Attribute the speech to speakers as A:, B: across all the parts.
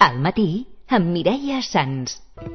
A: Al matí, amb Mireia Sans.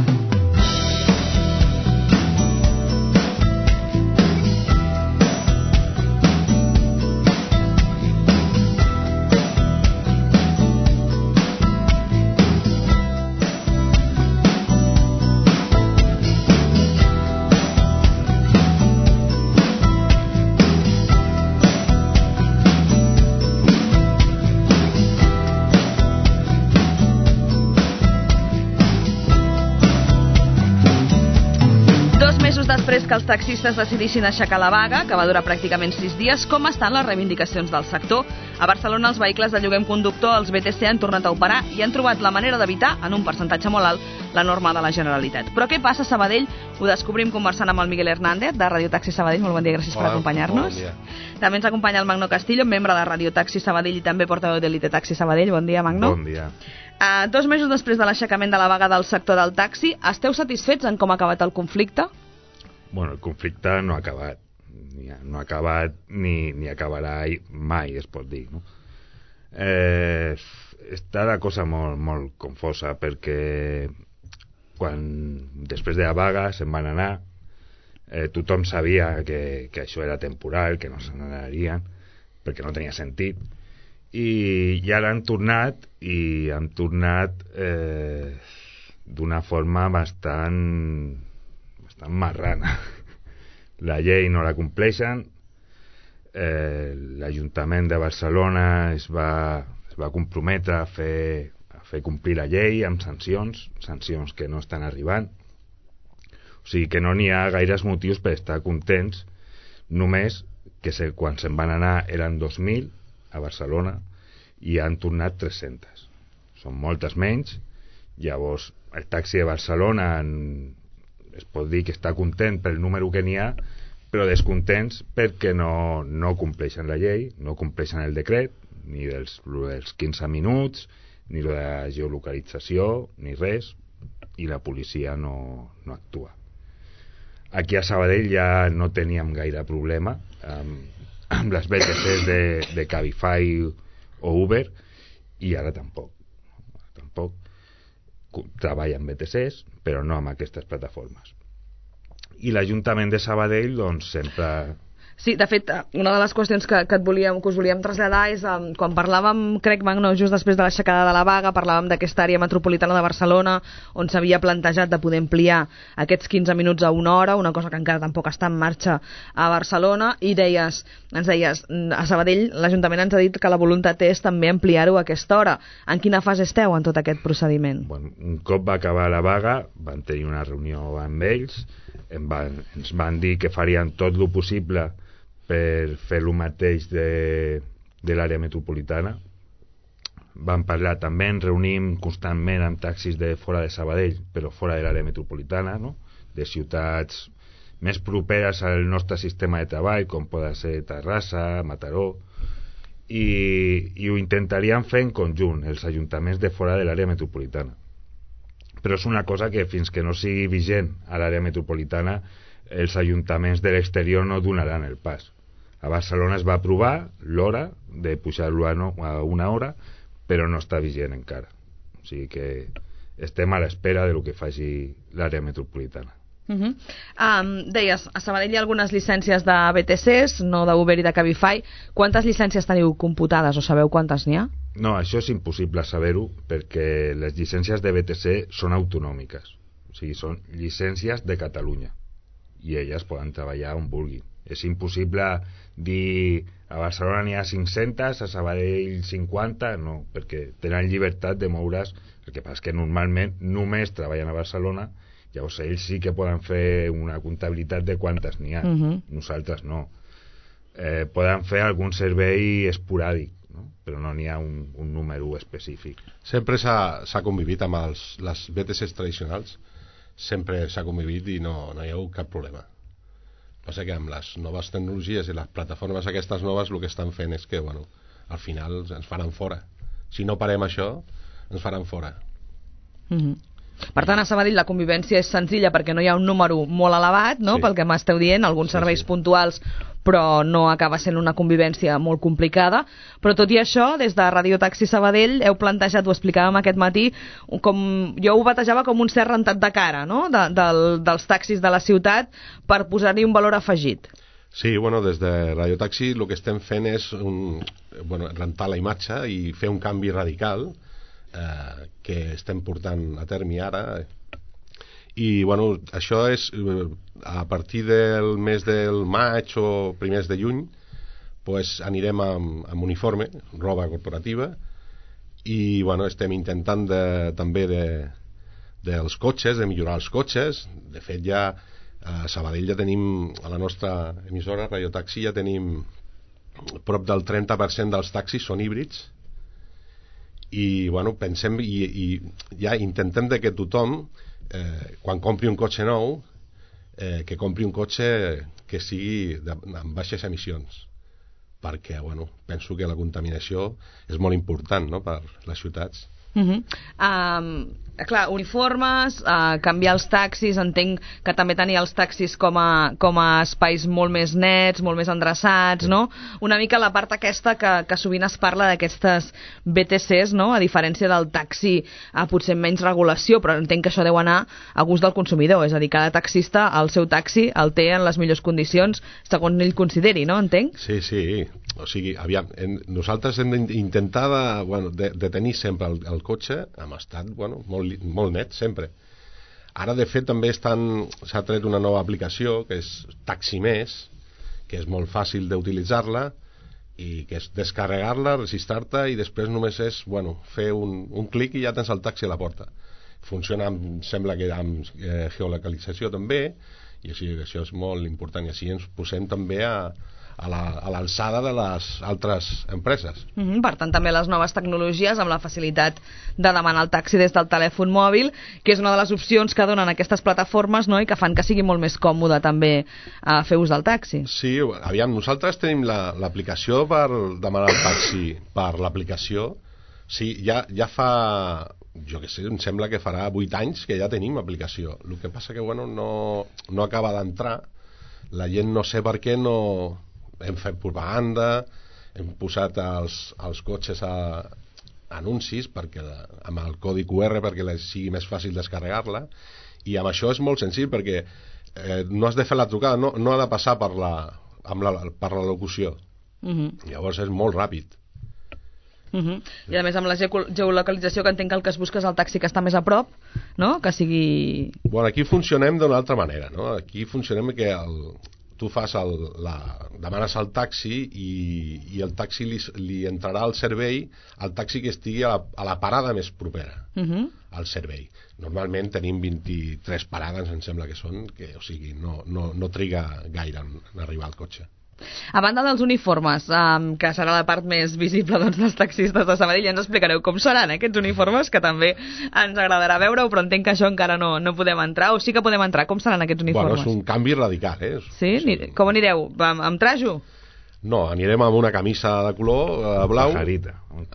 B: Després que els taxistes decidissin aixecar la vaga, que va durar pràcticament 6 dies, com estan les reivindicacions del sector? A Barcelona els vehicles de lloguer amb conductor, els BTC, han tornat a operar i han trobat la manera d'evitar, en un percentatge molt alt, la norma de la Generalitat. Però què passa a Sabadell? Ho descobrim conversant amb el Miguel Hernández, de Radio Taxi Sabadell. Molt bon dia, gràcies per acompanyar-nos.
C: Bon dia.
B: També ens acompanya el Magno Castillo, membre de Radio Taxi Sabadell i també portaveu d'Elite Taxi Sabadell. Bon dia, Magno.
C: Bon dia.
B: 2 mesos després de l'aixecament de la vaga del sector del taxi, esteu satisfets en com ha acabat el conflicte?
C: Bueno, el conflicte no ha acabat. No ha acabat ni acabarà mai, es pot dir, no? Està la cosa molt confosa, perquè després de la vaga se'n van anar, tothom sabia que això era temporal, que no se n'anarien, perquè no tenia sentit, i ara han tornat, i han tornat d'una forma bastant marrana. La llei no la compleixen. L'Ajuntament de Barcelona es va comprometre a fer complir la llei amb sancions que no estan arribant. O sigui que no n'hi ha gaires motius per estar contents, només que quan se'n van anar eren 2.000 a Barcelona i han tornat 300. Són moltes menys. Llavors el taxi de Barcelona es pot dir que està content pel número que n'hi ha, però descontents perquè no compleixen la llei, no compleixen el decret, ni dels 15 minuts, ni de la geolocalització, ni res, i la policia no actua. Aquí a Sabadell ja no teníem gaire problema amb les BTCs de Cabify o Uber, i ara tampoc. Treballen BTCs, però no amb aquestes plataformes. I l'Ajuntament de Sabadell, doncs, sempre...
B: Sí, de fet, una de les qüestions que us volíem traslladar és quan parlàvem, crec, Magno, just després de l'aixecada de la vaga, parlàvem d'aquesta àrea metropolitana de Barcelona on s'havia plantejat de poder ampliar aquests 15 minuts a 1 hora, una cosa que encara tampoc està en marxa a Barcelona, i ens deies, a Sabadell l'Ajuntament ens ha dit que la voluntat és també ampliar-ho a aquesta hora. En quina fase esteu en tot aquest procediment?
C: Bueno, un cop va acabar la vaga, van tenir una reunió amb ells, ens van dir que farien tot el possible per fer el mateix de l'àrea metropolitana. Vam parlar també, ens reunim constantment amb taxis de fora de Sabadell, però fora de l'àrea metropolitana, no? De ciutats més properes al nostre sistema de treball, com poden ser Terrassa, Mataró, i ho intentaríem fer en conjunt, els ajuntaments de fora de l'àrea metropolitana. Però és una cosa que fins que no sigui vigent a l'àrea metropolitana, els ajuntaments de l'exterior no donaran el pas. A Barcelona es va aprovar l'hora de pujar-lo a 1 hora, però no està vigent encara. O sigui que estem a l'espera de lo que faci l'àrea metropolitana.
B: Deies, a Sabadell hi ha algunes llicències de BTCs, no d'Uber i de Cabify. Quantes llicències teniu computades o sabeu quantes n'hi ha?
C: No, això és impossible saber-ho perquè les llicències de BTC són autonòmiques, o sigui, són llicències de Catalunya i elles poden treballar on vulguin. És impossible dir a Barcelona n'hi ha 500, a Sabadell 50, no, perquè tenen llibertat de moure's. El que passa és que normalment només treballen a Barcelona, llavors ells sí que poden fer una comptabilitat de quantes n'hi ha. Nosaltres no. Poden fer algun servei esporàdic, no? Però no n'hi ha un número específic.
D: Sempre s'ha convivit amb les BTCs tradicionals, sempre s'ha convivit i no hi ha hagut cap problema. Passa que amb les noves tecnologies i les plataformes aquestes noves el que estan fent és que, bueno, al final ens faran fora. Si no parem això, ens faran fora.
B: Per tant, a Sabadell la convivència és senzilla perquè no hi ha un número molt elevat, no? Sí. Pel que m'esteu dient, alguns serveis puntuals però no acaba sent una convivència molt complicada. Però tot i això, des de Radio Taxi Sabadell heu plantejat, ho explicàvem aquest matí, jo ho batejava com un cert rentat de cara, no?, dels taxis de la ciutat per posar-hi un valor afegit.
D: Sí, bueno, des de Radio Taxi el que estem fent és rentar la imatge i fer un canvi radical que estem portant a terme ara. I bueno, això és a partir del mes del maig o primers de juny, pues anirem amb uniforme, roba corporativa, i bueno, estem intentant també dels cotxes, de millorar els cotxes. De fet, ja a Sabadell ja tenim, a la nostra emissora Radio Taxi ja tenim prop del 30% dels taxis són híbrids, i bueno, pensem i ja intentem que tothom quan compri un cotxe nou que compri un cotxe que sigui amb baixes emissions, perquè bueno, penso que la contaminació és molt important, no?, per les ciutats.
B: Clar, uniformes, canviar els taxis, entenc que també tenir els taxis com a espais molt més nets, molt més endreçats, no? Una mica la part aquesta que sovint es parla d'aquestes BTCs, no?, a diferència del taxi potser amb menys regulació, però entenc que això deu anar a gust del consumidor, és a dir, cada taxista el seu taxi el té en les millors condicions segons ell consideri, no?, entenc?
D: Sí, o sigui, aviam, nosaltres hem d'intentar de tenir sempre el cotxe en estat molt net, sempre. Ara, de fet, també s'ha tret una nova aplicació que és Taxi Més, que és molt fàcil d'utilitzar-la i que és descarregar-la, registrar-te i després només és fer un clic i ja tens el taxi a la porta. Funciona, em sembla que amb geolocalització també, i així això és molt important, i així ens posem també a l'alçada de les altres empreses.
B: Per tant, també les noves tecnologies amb la facilitat de demanar el taxi des del telèfon mòbil, que és una de les opcions que donen aquestes plataformes, no?, i que fan que sigui molt més còmode també fer ús del taxi.
D: Sí, aviam, nosaltres tenim l'aplicació per demanar el taxi per l'aplicació. Sí, ja fa, jo què sé, em sembla que farà 8 anys que ja tenim aplicació. El que passa que no acaba d'entrar, la gent no sé per què no hem fet propaganda, hem posat als cotxes anuncis amb el codi QR perquè sigui més fàcil descarregar-la, i amb això és molt senzill perquè no has de fer la trucada, no ha de passar per la locució. Llavors és molt ràpid.
B: I a més amb la geolocalització, que entenc que el que es busca és el taxi que està més a prop, no?, que sigui...
D: Bueno, aquí funcionem d'una altra manera, no? Aquí funcionem que tu demanes el taxi i el taxi li entrarà al servei al taxi que estigui a la parada més propera al servei. Normalment tenim 23 parades, em sembla que són, o sigui, no triga gaire en arribar al cotxe.
B: A banda dels uniformes, que serà la part més visible dels taxistes de Sabadell, ja ens explicareu com seran aquests uniformes, que també ens agradarà veure-ho, però entenc que això encara no podem entrar, o sí que podem entrar. Com seran aquests uniformes?
D: Bueno, és un canvi radical,
B: Sí? Com anireu? Amb trajo?
D: No, anirem amb una camisa de color blau.
C: Pajarita.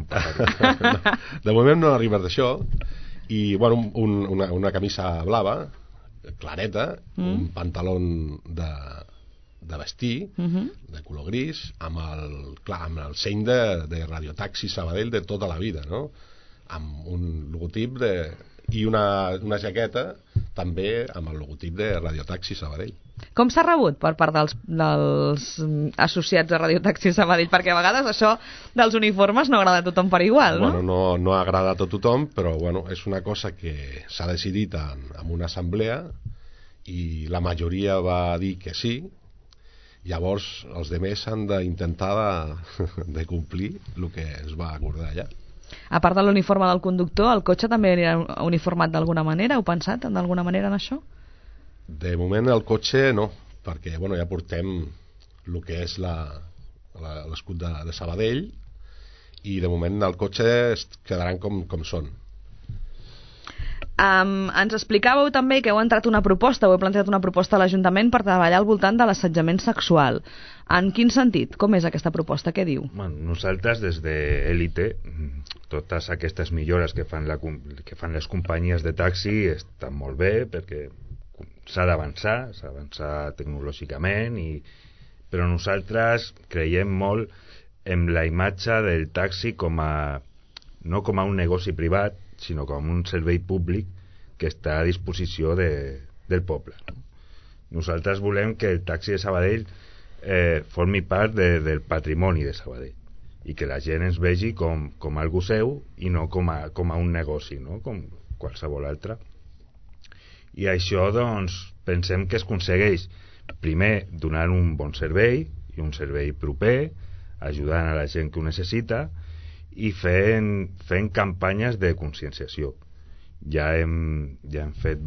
D: De moment no arribes d'això. I bueno, una camisa blava, clareta, un pantaló de vestir, de color gris, amb el seny de Radio Taxi Sabadell de tota la vida, no?, amb un logotip i una jaqueta també amb el logotip de Radio Taxi Sabadell.
B: Com s'ha rebut per part dels associats a Radio Taxi Sabadell? Perquè a vegades això dels uniformes no agrada a tothom per igual, no?
D: Bueno, no ha agradat a tothom, però bueno, és una cosa que s'ha decidit en una assemblea i la majoria va dir que sí. Llavors els demés han d'intentar de complir el que es va acordar allà.
B: A part de l'uniforme del conductor, el cotxe també anirà uniformat d'alguna manera? Heu pensat d'alguna manera en això?
D: De moment el cotxe no, perquè ja portem el que és l'escut de Sabadell, i de moment el cotxe quedaran com són.
B: Ens explicàveu també que heu plantejat una proposta a l'Ajuntament per treballar al voltant de l'assetjament sexual. En quin sentit? Com és aquesta proposta? Què diu?
C: Bueno, nosaltres des d'Elite, totes aquestes millores que fan les companyies de taxi estan molt bé, perquè s'ha d'avançar tecnològicament, però nosaltres creiem molt en la imatge del taxi no com a un negoci privat, sinó com un servei públic que està a disposició del poble. Nosaltres volem que el taxi de Sabadell formi part del patrimoni de Sabadell i que la gent ens vegi com algú seu i no com a un negoci, no? Com qualsevol altre. I això, doncs, pensem que es aconsegueix primer donant un bon servei i un servei proper, ajudant a la gent que ho necessita i fent campanyes de conscienciació. Ja hem fet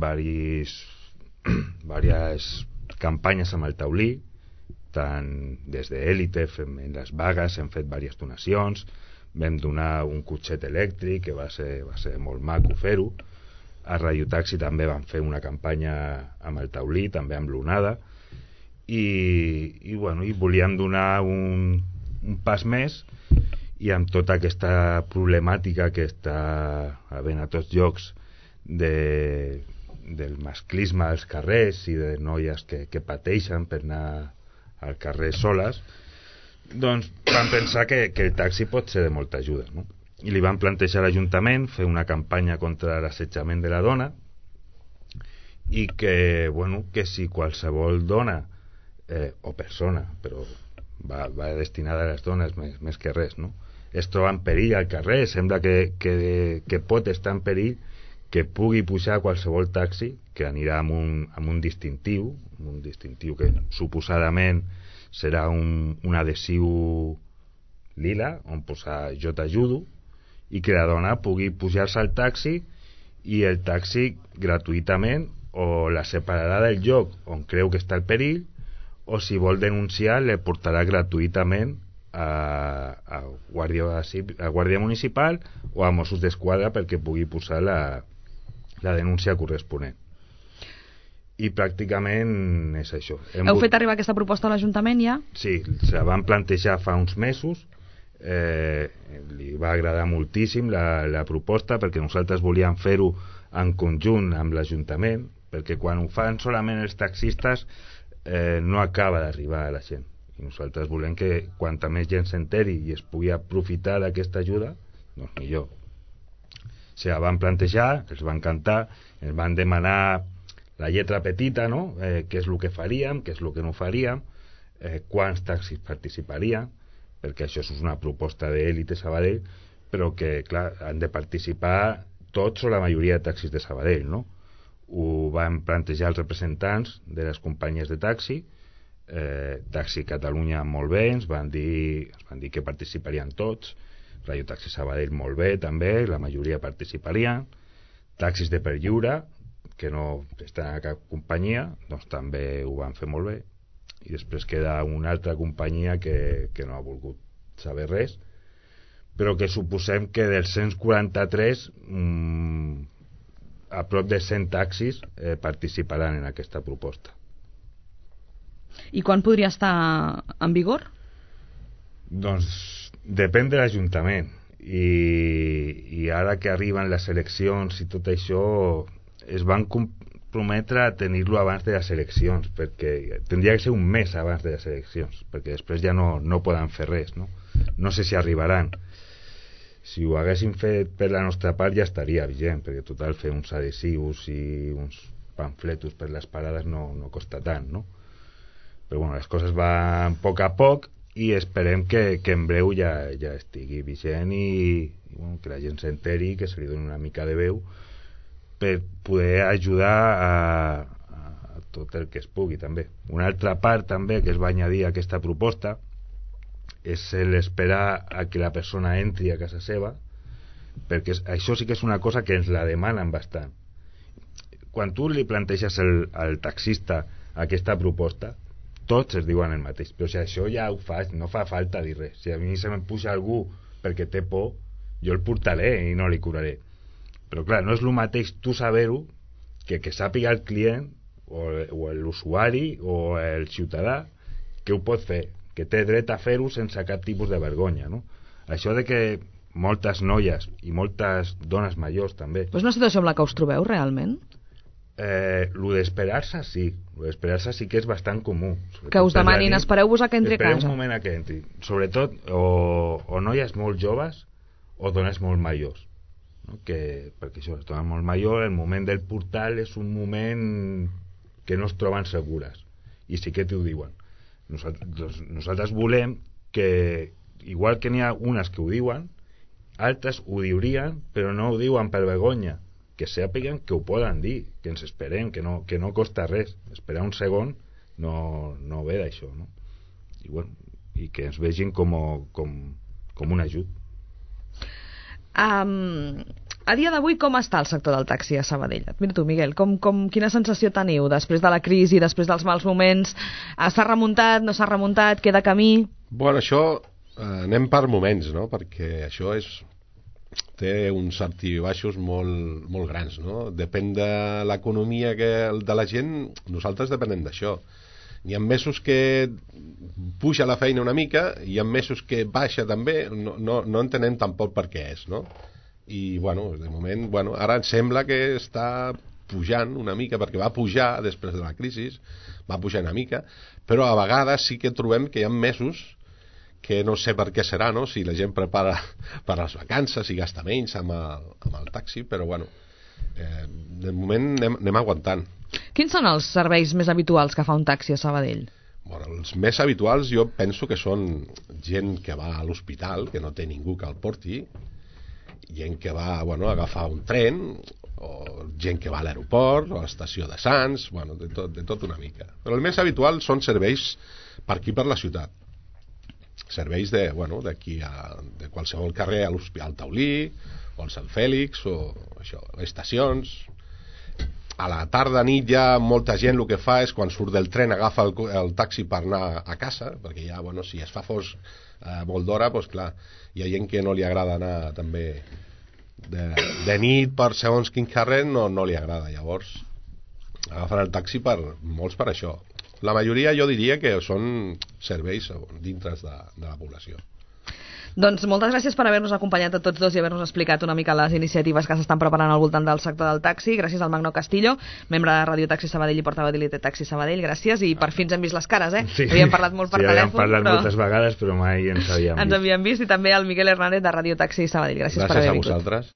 C: diverses campanyes amb el taulí, tant des d'Élite, en les vagues hem fet diverses donacions, vam donar un cotxet elèctric que va ser molt maco fer-ho. A Radio Taxi també vam fer una campanya amb el taulí, també amb l'onada, i volíem donar un pas més, i amb tota aquesta problemàtica que està havent a tots llocs del masclisme als carrers i de noies que pateixen per anar al carrer soles, doncs vam pensar que el taxi pot ser de molta ajuda, no? I li van plantejar a l'Ajuntament fer una campanya contra l'assetjament de la dona i que si qualsevol dona o persona, però va destinada a les dones més que res, no? Es troba en perill al carrer, sembla que pot estar en perill, que pugui pujar qualsevol taxi que anirà amb un distintiu que suposadament serà un adhesiu lila on posar jo t'ajudo, i que la dona pugui pujar-se al taxi i el taxi gratuïtament o la separarà del lloc on creu que està el perill, o si vol denunciar le portarà gratuïtament a Guàrdia Municipal o a Mossos d'Esquadra perquè pugui posar la denúncia corresponent. I pràcticament és això.
B: Heu fet arribar aquesta proposta a l'Ajuntament ja?
C: Sí, se la van plantejar fa uns mesos, li va agradar moltíssim la proposta, perquè nosaltres volíem fer-ho en conjunt amb l'Ajuntament, perquè quan ho fan solament els taxistes no acaba d'arribar a la gent, i nosaltres volem que quanta més gent s'enteri i es pugui aprofitar d'aquesta ajuda, doncs millor. Se la van plantejar, els van cantar, ens van demanar la lletra petita, no? Què és el que faríem, què és el que no faríem, quants taxis participarien, perquè això és una proposta d'Élite Sabadell, però que, clar, han de participar tots o la majoria de taxis de Sabadell, no? Ho van plantejar els representants de les companyies de taxi, Taxi Catalunya molt bé, ens van dir que participarien tots, Radio Taxi Sabadell molt bé també, la majoria participarien, taxis de perllure, que no estan a cap companyia, doncs també ho van fer molt bé, i després queda una altra companyia que no ha volgut saber res, però que suposem que dels 143 a prop de 100 taxis participaran en aquesta proposta.
B: I quan podria estar en vigor?
C: Doncs depèn de l'Ajuntament, i ara que arriben les eleccions i tot això, es van comprometre a tenir-lo abans de les eleccions, perquè tindria que ser un mes abans de les eleccions, perquè després ja no poden fer res, no? No sé si arribaran. Si ho haguessin fet per la nostra part ja estaria vigent, perquè total fer uns adhesius i uns pamfletos per les parades no costa tant, no? Però bueno, les coses van a poc i esperem que en breu ja estigui vigent i que la gent s'enteri, que se li doni una mica de veu per poder ajudar a tot el que es pugui també. Una altra part també que es va añadir a aquesta proposta és l'esperar a que la persona entri a casa seva, perquè això sí que és una cosa que ens la demanen bastant. Quan tu li planteges al taxista aquesta proposta, tots es diuen el mateix, però si això ja ho faig, no fa falta dir res. Si a mi se me'n puja algú perquè té por, jo el portaré i no li curaré. Però clar, no és el mateix tu saber-ho que sàpiga el client o l'usuari o el ciutadà que ho pot fer, que té dret a fer-ho sense cap tipus de vergonya, no? Això de que moltes noies i moltes dones majors també...
B: És una situació amb la que us trobeu realment?
C: Lo d'esperar-se sí. Lo d'esperar-se sí que és bastant comú.
B: Que us demanin, espereu-vos a que entri a casa.
C: Espereu un moment a que entri. Sobretot, o noies molt joves o dones molt majors. No? Perquè això, les dones molt majors, el moment del portal és un moment que no es troben segures. I sí que t'ho diuen. Nosaltres volem que, igual que n'hi ha unes que ho diuen, altres ho diurien, però no ho diuen per vergonya, que sàpiguen que ho poden dir, que ens esperem, que no costa res. Esperar un segon no ve d'això, no? I que ens vegin com un ajut.
B: A dia d'avui com està el sector del taxi a Sabadell? Mira tu, Miguel, quina sensació teniu després de la crisi, després dels mals moments? S'ha remuntat, no s'ha remuntat, queda camí?
D: Bueno, això anem per moments, no? Perquè això té uns alts i baixos molt, molt grans, no? Depèn de l'economia de la gent, nosaltres depenem d'això. Hi ha mesos que puja la feina una mica, hi ha mesos que baixa també, no entenem tampoc per què és, no? I, bueno, de moment, ara em sembla que està pujant una mica, perquè va pujar després de la crisi, va pujar una mica, però a vegades sí que trobem que hi ha mesos que no sé per què serà, no? Si la gent prepara per les vacances i gasta menys amb el taxi, però de moment anem aguantant.
B: Quins són els serveis més habituals que fa un taxi a Sabadell?
D: Bueno, els més habituals jo penso que són gent que va a l'hospital, que no té ningú que el porti, gent que va a agafar un tren, o gent que va a l'aeroport, o a l'estació de Sants, de tot una mica. Però el més habitual són serveis per aquí per la ciutat. Serveis d'aquí de qualsevol carrer, a l'Hospital Taulí, o al Sant Fèlix, o això, estacions. A la tarda, nit, ja molta gent el que fa és quan surt del tren agafa el taxi per anar a casa, perquè ja, si es fa fosc molt d'hora, doncs clar, hi ha gent que no li agrada anar també de nit per segons quin carrer, no li agrada. Llavors agafen el taxi molts per això. La majoria jo diria que són serveis dintre de la població.
B: Doncs moltes gràcies per haver-nos acompanyat a tots dos i haver-nos explicat una mica les iniciatives que s'estan preparant al voltant del sector del taxi. Gràcies al Magno Castillo, membre de Radio Taxi Sabadell i portaveu d'Elite Taxi Sabadell. Gràcies, i per fi ens hem vist les cares, eh?
C: Sí,
B: havíem parlat molt per telèfon.
C: Havíem parlat moltes vegades, però mai ens havíem vist.
B: Ens havíem vist, i també al Miguel Hernández de Radio Taxi Sabadell. Gràcies per haver vingut.
D: Gràcies a vosaltres.